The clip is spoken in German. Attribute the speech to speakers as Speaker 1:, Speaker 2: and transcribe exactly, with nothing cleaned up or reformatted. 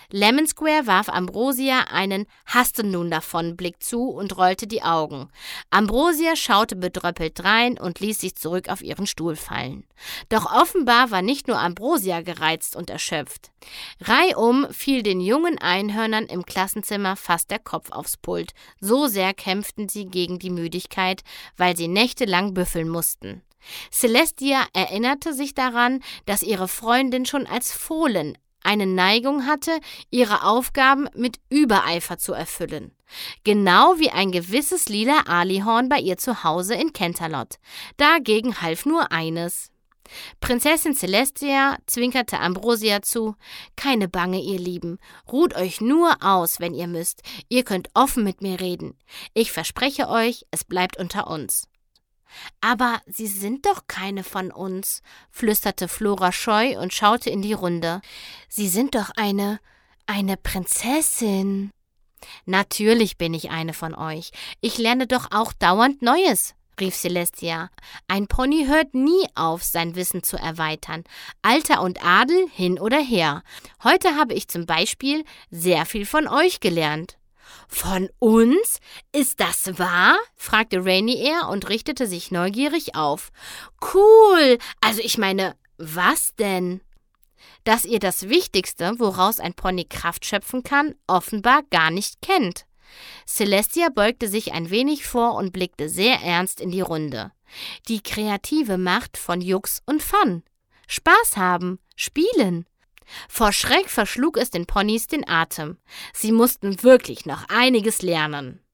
Speaker 1: Lemon Square warf Ambrosia einen »Hast du nun davon« Blick zu und rollte die Augen. Ambrosia schaute bedröppelt drein und ließ sich zurück auf ihren Stuhl fallen. Doch offenbar war nicht nur Ambrosia gereizt und erschöpft. Reihum fiel den jungen Einhörnern im Klassenzimmer fast der Kopf aufs Pult. So sehr kämpften sie gegen die Müdigkeit, weil sie nächtelang büffeln mussten. Celestia erinnerte sich daran, dass ihre Freundin schon als Fohlen eine Neigung hatte, ihre Aufgaben mit Übereifer zu erfüllen. Genau wie ein gewisses lila Alihorn bei ihr zu Hause in Canterlot. Dagegen half nur eines. Prinzessin Celestia zwinkerte Ambrosia zu. »Keine Bange, ihr Lieben. Ruht euch nur aus, wenn ihr müsst. Ihr könnt offen mit mir reden. Ich verspreche euch, es bleibt unter uns.« »Aber Sie sind doch keine von uns«, flüsterte Flora scheu und schaute in die Runde. »Sie sind doch eine, eine Prinzessin.« »Natürlich bin ich eine von euch. Ich lerne doch auch dauernd Neues«, rief Celestia. »Ein Pony hört nie auf, sein Wissen zu erweitern. Alter und Adel hin oder her. Heute habe ich zum Beispiel sehr viel von euch gelernt.« »Von uns? Ist das wahr?« fragte Rainier und richtete sich neugierig auf. »Cool! Also ich meine, was denn?« »Dass ihr das Wichtigste, woraus ein Pony Kraft schöpfen kann, offenbar gar nicht kennt.« Celestia beugte sich ein wenig vor und blickte sehr ernst in die Runde. »Die kreative Macht von Jux und Fun. Spaß haben, spielen.« Vor Schreck verschlug es den Ponys den Atem. Sie mussten wirklich noch einiges lernen.